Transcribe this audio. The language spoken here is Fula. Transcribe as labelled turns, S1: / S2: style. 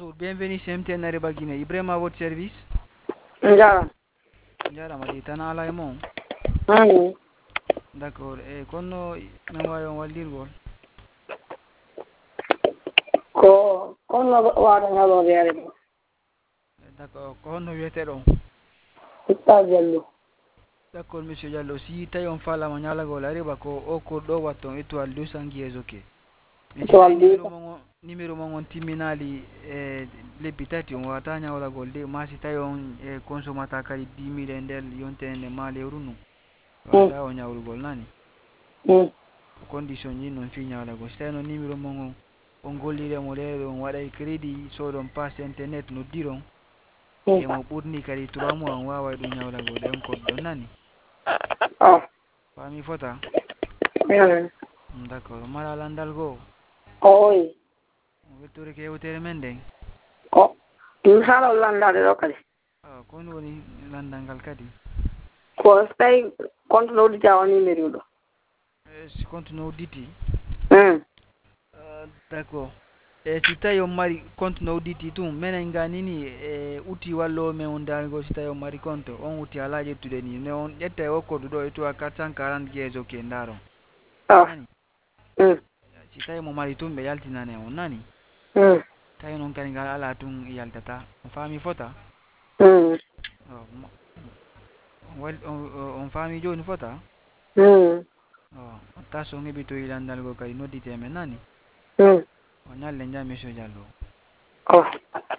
S1: Bienvenue chez MTN Nariba Guinée. Ibrahim à votre service.
S2: Njara.
S1: Njara madi tana ala mon.
S2: Hani.
S1: D'accord. E kono men wayon waldirgol.
S2: Kono waɗa ñalowere ɗo.
S1: D'accord. Ko honno wiyete ɗon?
S2: Usta Diallo.
S1: D'accord monsieur Diallo. Si tawi on falama ñalagol ariba ko o ko ɗo watton étoile 200 guies ok. Mais si tawi
S2: Étoile 200.
S1: numéro mon on timminali e lebbi tati on wawata ñawlagol de ma si tawi on e consommata kadi 10 000 e nder yontere ma lewru ndu wawata o ñawlugol nani. Condition ji non fi ñawlagol si tawi no numéro mon on golliremo leyɗo on waɗay crédit soɗon passe internet noddiron e mo ɓurni kadi 3 mois on waway ɗum ñawlagol ɗen code ɗon nani. Fami fota. D'accord. Mara landal goo.
S2: Oyi.
S1: Wettorike yewtere men nden.
S2: Ɗum haala landade ɗo kadi.
S1: Ko ɗum woni landal ngal kadi.
S2: Ko so tawi compte no udditi a woni numéro ɗo.
S1: Si compte no udditi. D'accord. E si tawi on mari compte no udditi tum minen ganini e outil wallowo men on dargol si tawi on mari compte on outil ala ƴettude ni ne on ƴetta e okkodu ɗo étoile 440 guies ok daron nani. Si tawi mo mari tum ɓe yaltinane on nani. Tawi noon kadi ngal ala tun yaltata on faami fota. On faami joni fota. Taso on heɓitoyi landal go kadi noddite men nani. On ñalle jam monsieur Diallo.